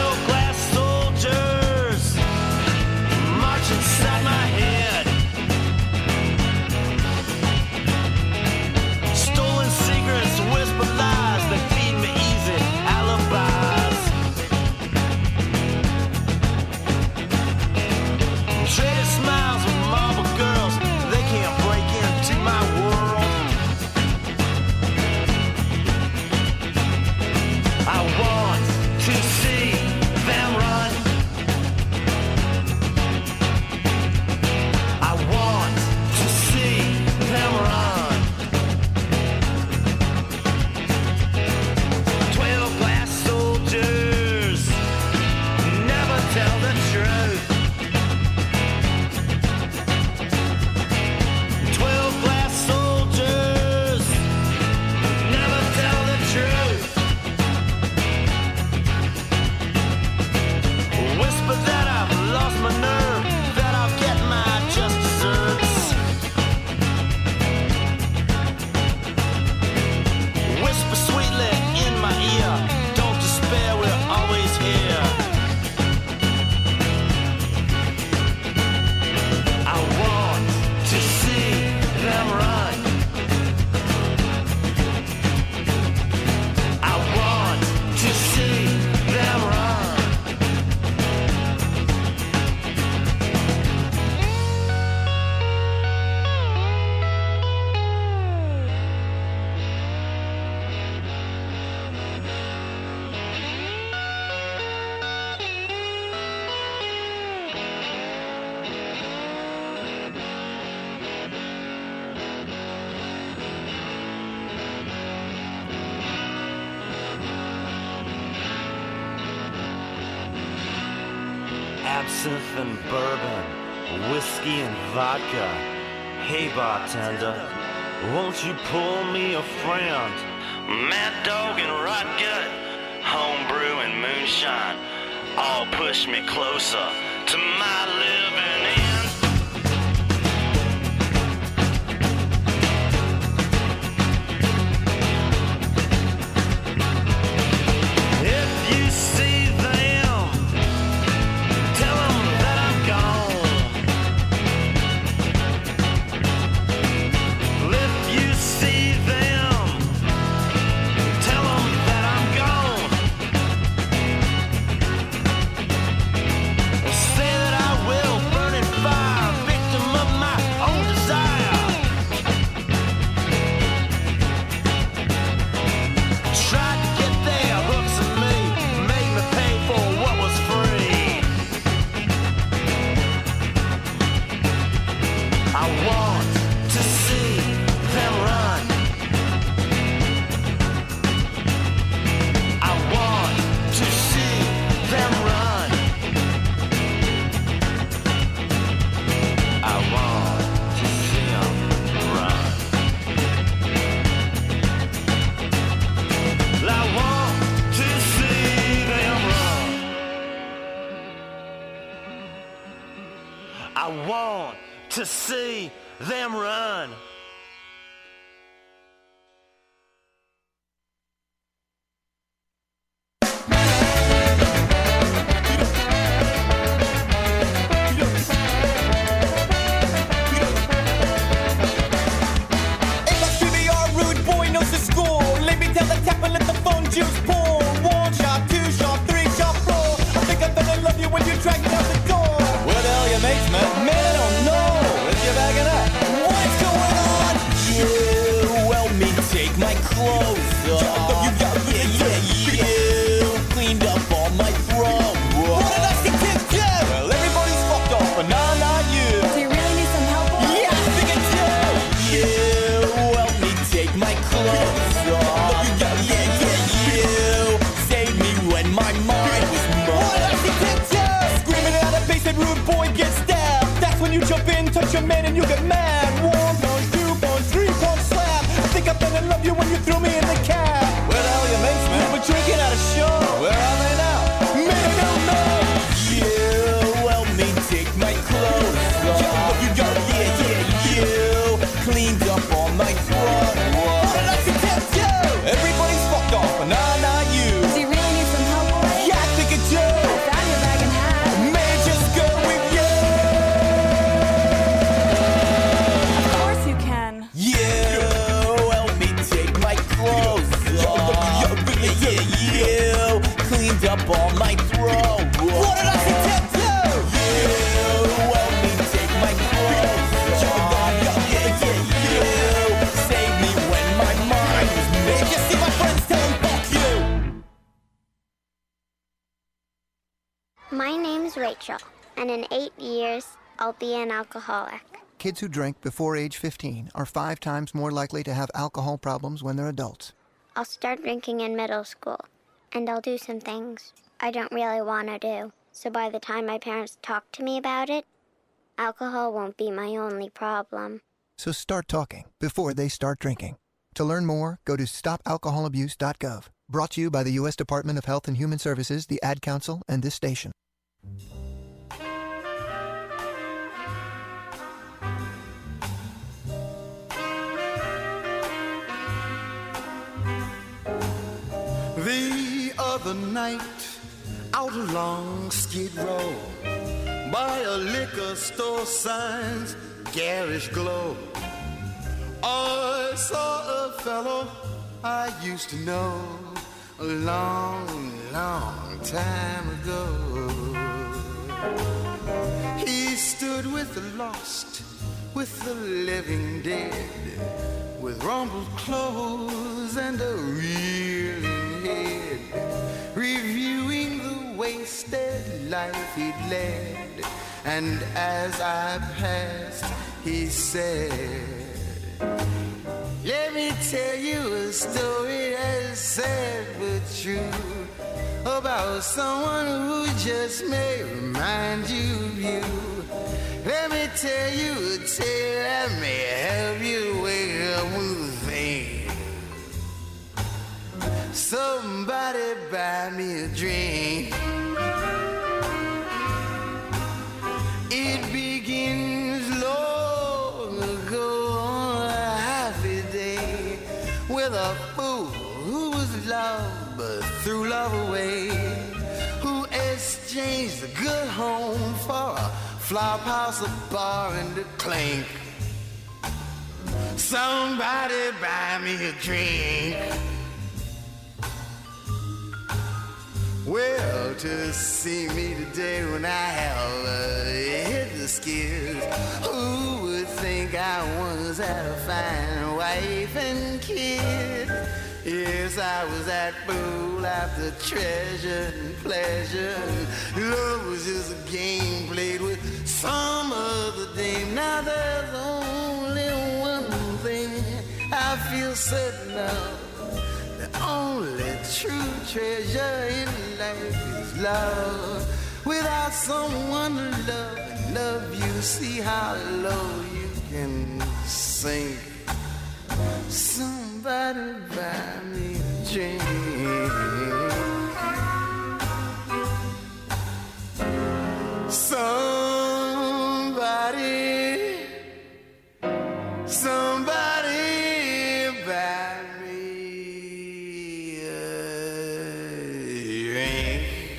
absinthe and bourbon, whiskey and vodka. Hey bartender, won't you pull me a friend? Mad Dog and Rot Gut, homebrew and moonshine, all push me closer to my living end. If you see them, tell them that I'm gone. If you see them, tell them that I'm gone. Say that I will burn in fire, victim of my own desire. Tried to get their hooks in me, made me pay for what was free. I want to see them run. I want to see them run. I want to see them run. I want to see them run. I want to see them run. If I should be our rude boy knows the score, let me tell the tap and let the phone juice pour. 1 shot, 2 shot, 3 shot, 4. I think I better love you when you drag me out the door. Where the hell your mates, man? Man, I don't know. If you're bagging up, what's going on? You help me take my clothes off. You cleaned up all my throat. What did I see Tim do? Well, everybody's fucked off, but not you. Do you really need some help? Yeah, I think I do. You help me take my clothes off. You saved me when my mind was mud. What did I see Tim do? Screaming out of bass and rude boy gets stabbed. That's when you jump in, touch your man, and you get mad. 1 punch, 2 punch, 3 punch slap. I think I better love you when you threw me in the cab. Where the hell are your mates, man? We're drinking at a show. Where are they now? Man, I don't know. You help me take my clothes off. You cleaned up all my throat. What did I see Tim do? Everybody's fucked off, but not you. Do you really need some help? Yeah, I think I do. I found your bag and hat. May I just go with you? Of course you can. You help me take my clothes off. You cleaned up all my throat. What did I see Tim do? You help me take my clothes off. You saved me when my mind was made. If you see my friends, tell them fuck you. My name's Rachel, and in 8 years, I'll be an alcoholic. Kids who drink before age 15 are 5 times more likely to have alcohol problems when they're adults. I'll start drinking in middle school, and I'll do some things I don't really want to do. So by the time my parents talk to me about it, alcohol won't be my only problem. So start talking before they start drinking. To learn more, go to stopalcoholabuse.gov. Brought to you by the U.S. Department of Health and Human Services, the Ad Council, and this station. The other night, out along Skid Row, by a liquor store sign's garish glow, I saw a fellow I used to know a long, long time ago. He stood with the lost, with the living dead, with rumpled clothes and a reeling head, reviewing the wasted life he'd led. And as I passed, he said, "Let me tell you a story as sad but true, about someone who just may remind you of you. Let me tell you a tale that may help you wake up with a thing. Somebody buy me a drink. It begins long ago on a happy day with a fool who was loved but threw love away, who exchanged a good home for a flop house, a bar, and a clink. Somebody buy me a drink. Well, to see me today when I have hit the skids, who would think I once had a fine wife and kids? Yes, I was that fool after treasure and pleasure. Love was just a game played with some other dame. Now there's only one thing I feel certain of. The only true treasure in life is love. Without someone to love and love you, see how low you can sink. Somebody buy me a drink. Somebody buy me a drink.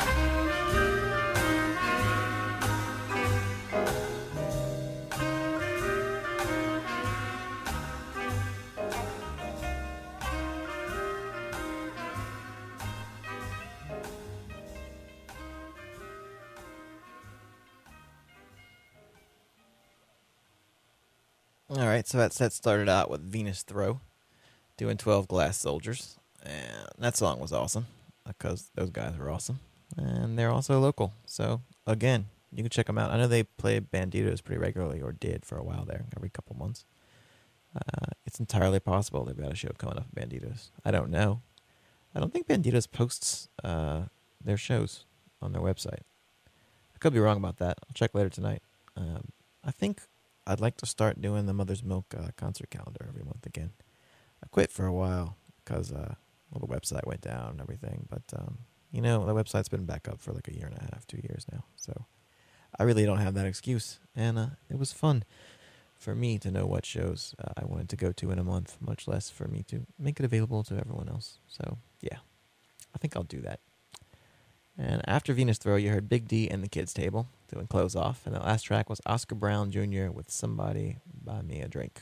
All right, so that set started out with Venus Throw doing 12 Glass Soldiers. And that song was awesome because those guys are awesome. And they're also local. So, again, you can check them out. I know they play Banditos pretty regularly, or did for a while there, every couple months. It's entirely possible they've got a show coming up at Banditos. I don't know. I don't think Banditos posts their shows on their website. I could be wrong about that. I'll check later tonight. I think I'd like to start doing the Mother's Milk concert calendar every month again. I quit for a while because the website went down and everything. But, the website's been back up for like a year and a half, 2 years now. So I really don't have that excuse. And it was fun for me to know what shows I wanted to go to in a month, much less for me to make it available to everyone else. So, yeah, I think I'll do that. And after Venus Throw, you heard Big D and the Kids Table doing Close Off. And the last track was Oscar Brown Jr. with Somebody Buy Me a Drink.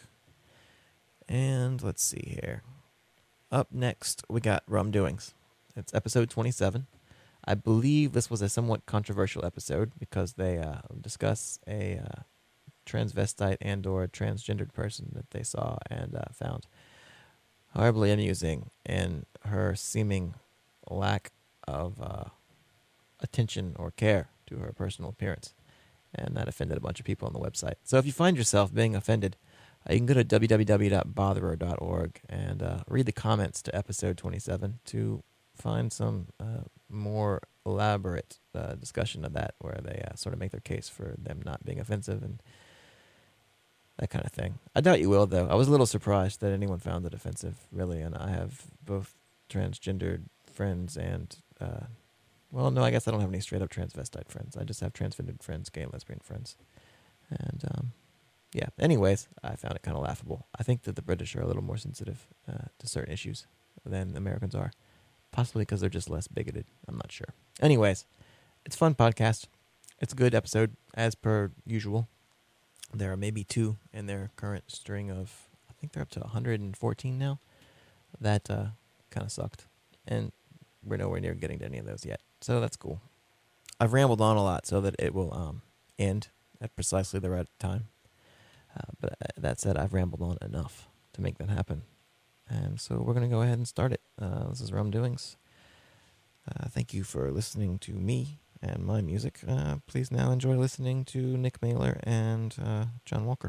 And let's see here. Up next, we got Rum Doings. It's episode 27. I believe this was a somewhat controversial episode because they discuss a transvestite and or transgendered person that they saw and found horribly amusing in her seeming lack of attention or care to her personal appearance, and that offended a bunch of people on the website. So if you find yourself being offended, you can go to www.botherer.org and read the comments to episode 27 to find some more elaborate discussion of that, where they sort of make their case for them not being offensive and that kind of thing. I doubt you will, though. I was a little surprised that anyone found it offensive, really, and I have both transgendered friends and well, no, I guess I don't have any straight-up transvestite friends. I just have transgendered friends, gay and lesbian friends. And, yeah. Anyways, I found it kind of laughable. I think that the British are a little more sensitive to certain issues than Americans are. Possibly because they're just less bigoted. I'm not sure. Anyways, it's a fun podcast. It's a good episode, as per usual. There are maybe 2 in their current string of, I think they're up to 114 now. That kind of sucked. And we're nowhere near getting to any of those yet. So that's cool. I've rambled on a lot so that it will end at precisely the right time. But that said, I've rambled on enough to make that happen. And so we're going to go ahead and start it. This is Rum Doings. Thank you for listening to me and my music. Please now enjoy listening to Nick Mailer and John Walker.